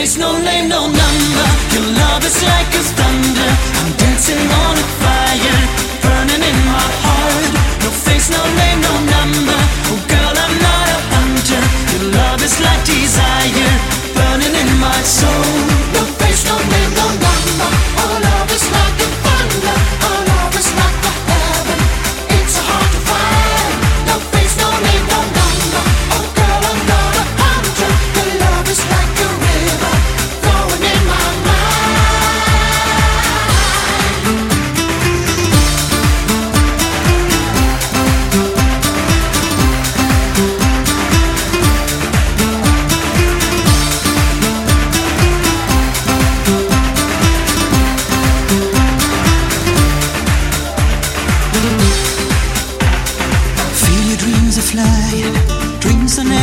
face, no name, no number. Your love is like a thunder. I'm dancing on a fire, burning in my heart. No face, no name, no number. Oh girl, I'm not a hunter. Your love is like desire, burning in my soul. No face, no name, no number. Our love is like a thunder. Our love is like a heaven. It's so hard to find. No face, no name, no number. Oh girl, I'm not a hunter. Your love is like a river flowing in my mind. Feel your dreams are flying, dreams are never